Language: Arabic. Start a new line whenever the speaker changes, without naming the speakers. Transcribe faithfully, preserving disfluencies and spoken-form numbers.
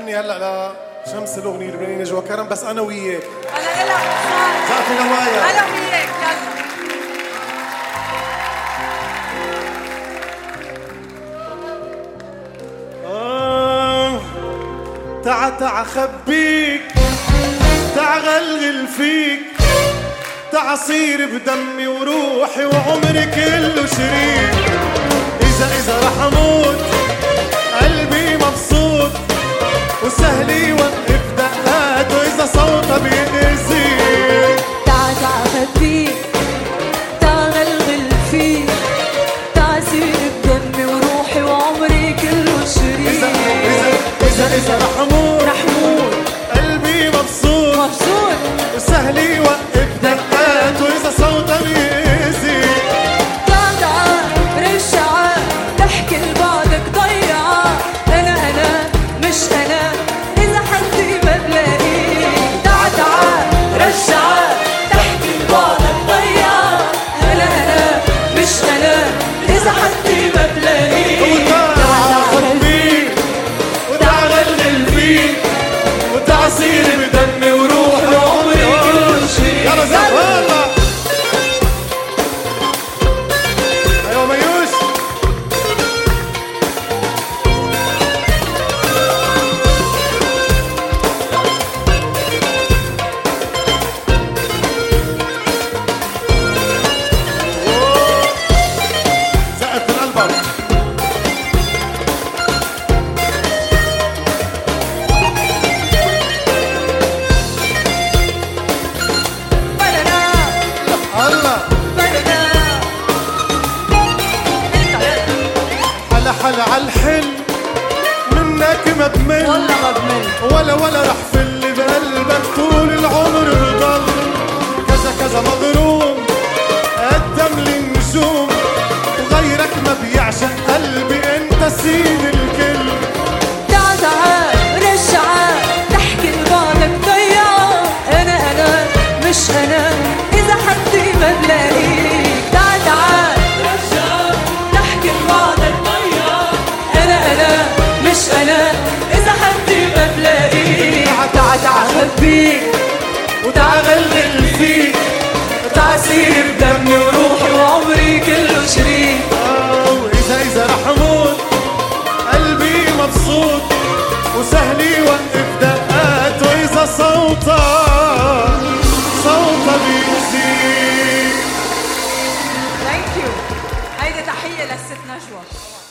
غني هلا لشمس الاغنيه اللبنانيه نجوى كرم، بس انا وياك.
انا لك
زقفي نوايا
انا وياك. يلا
آه. تعا تعا خبيك، تعا غلغل فيك، تعا صير بدمي وروحي وعمري كله شريك. إذا إذا رح أموت قلبي مبسوط وسهل يوقف دقاته إذا صوته بيأذيك.
تعا تعا خبيك، تعا غلغل فيك، تعا صير بدمي وروحي وعمري كله شريك.
إذا إذا إذا إذا رح أموت
رح موت
قلبي مبسوط
مبسوط
وسهل يوقف دقاته إذا صوته بيأذيك.
تعا تعا رجعة تحكي لبعضك ضيعة، أنا أنا مش أنا إذا حدي ما بلاقيك. تعا تعا رجعة تحكي لبعضك ضيعة، أنا أنا مش أنا إذا حدي ما بلاقيك.
تعا خبيك وتعا غلغل فيك وتعا صير بدمي وروحي وعمري كله شريك. يلا زق والله. ايوه ميوش. زقت من قلبك. الله حلا حلا عالحل منك ما بمل،
والله ما بمل
ولا ولا رح فل بقلبك طول العمر بضل. كذا كذا مغروم قدم لي النجوم وغيرك ما بيعشق قلبي، انت سيد الكل.
تعا تعا رجعة تحكي لبعضك ضيعة، أنا أنا مش أنا إذا حدي ما بلاقيك. تعا تعا رجعة تحكي لبعضك ضيعة، أنا أنا مش أنا إذا حدي ما بلاقيك. تعا تعا خبيك
وتعا غلغل فيك
وتعا صير بدمي وروحي وعمري كله شريك.
آه، وإذا إذا رح أموت قلبي مبسوط وسهل يوقف دقاته إذا صوته صوته بيأذيك.
ثانك يو. هيدي تحية للست نجوى.